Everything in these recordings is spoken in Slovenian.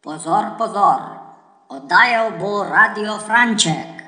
Pozor, pozor, oddajal bo Radio Franček.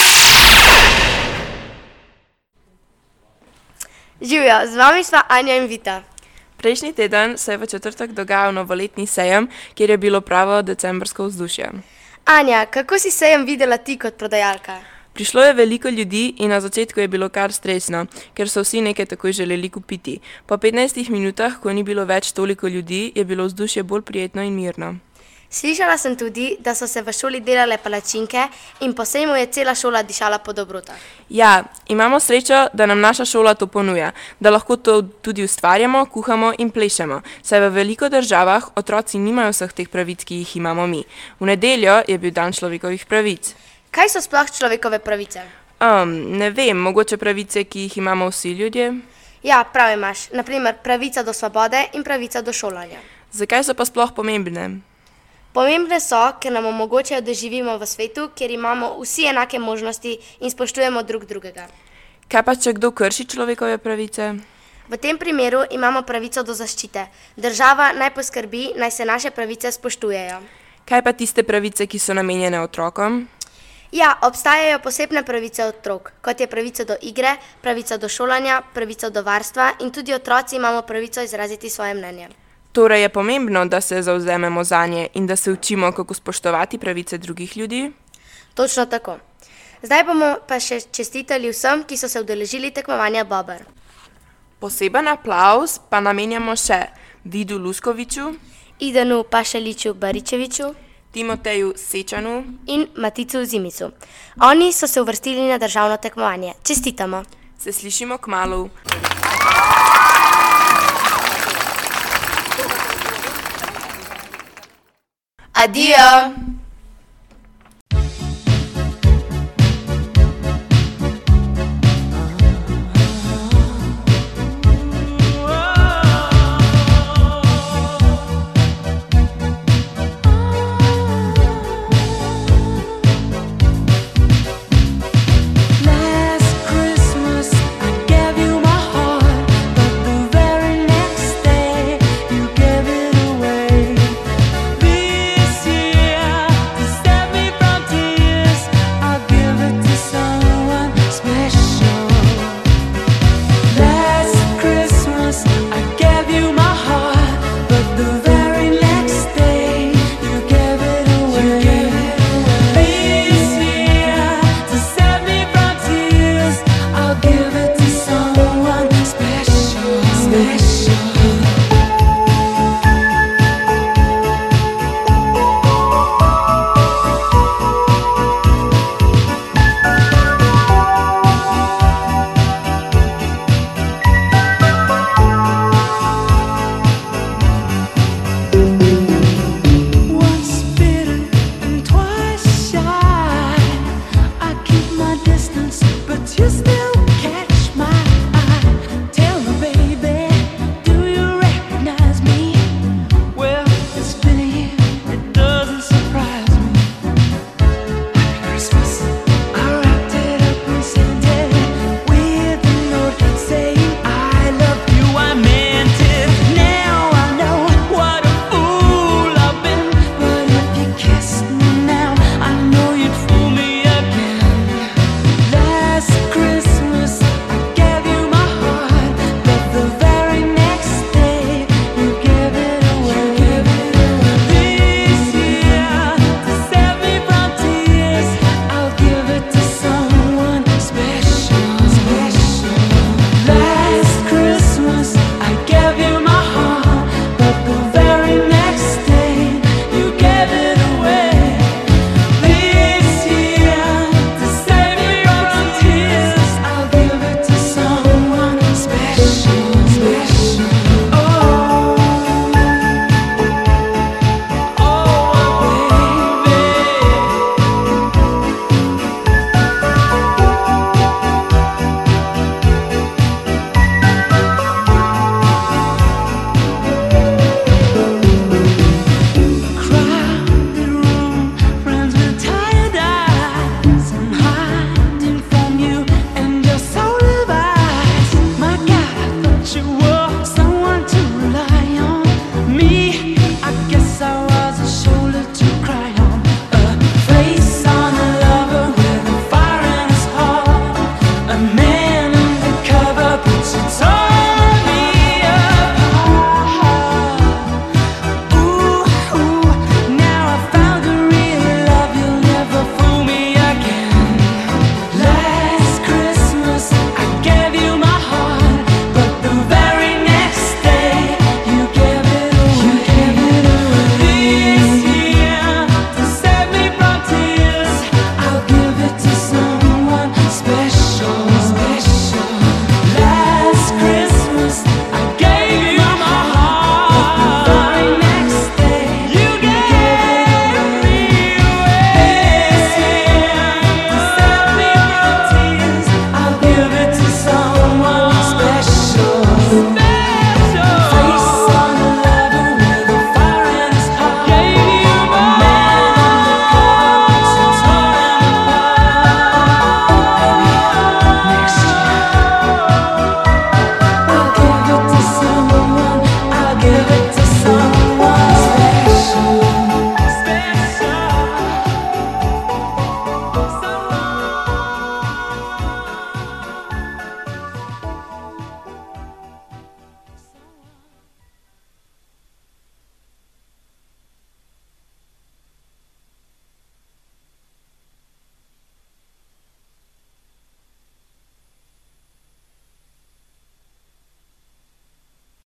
Živjo, z vami sva Anja in Vita. Prejšnji teden se je v četrtek dogajal novoletni sejem, kjer je bilo pravo decembrsko vzdušje. Anja, kako si sejem videla ti kot prodajalka? Prišlo je veliko ljudi in na začetku je bilo kar stresno, ker so vsi nekaj takoj želeli kupiti. Po 15 minutah, ko ni bilo več toliko ljudi, je bilo vzdušje bolj prijetno in mirno. Slišala sem tudi, da so se v šoli delale palačinke in po sejmu je cela šola dišala po dobrotah. Ja, imamo srečo, da nam naša šola to ponuja, da lahko to tudi ustvarjamo, kuhamo in plešemo, saj v veliko državah otroci nimajo vseh teh pravic, ki jih imamo mi. V nedeljo je bil dan človekovih pravic. Kaj so sploh človekove pravice? Ne vem, mogoče pravice, ki jih imamo vsi ljudje? Ja, prav imaš. Naprimer, pravica do svobode in pravica do šolanja. Zakaj so pa sploh pomembne? Pomembne so, ker nam omogočajo, da živimo v svetu, kjer imamo vsi enake možnosti in spoštujemo drug drugega. Kaj pa, če kdo krši človekove pravice? V tem primeru imamo pravico do zaščite. Država naj poskrbi, naj se naše pravice spoštujejo. Kaj pa tiste pravice, ki so namenjene otrokom? Ja, obstajajo posebne pravice otrok, kot je pravica do igre, pravica do šolanja, pravica do varstva in tudi otroci imamo pravico izraziti svoje mnenje. Torej je pomembno, da se zavzememo zanje in da se učimo, kako spoštovati pravice drugih ljudi? Točno tako. Zdaj bomo pa še čestitali vsem, ki so se udeležili tekmovanja Bober. Poseben aplavz pa namenjamo še Vidu Luskoviču, Idenu Pašaliču Baričeviču Timoteju Sečanu in Maticu Zimicu. Oni so se uvrstili na državno tekmovanje. Čestitamo. Se slišimo kmalu. Adijo!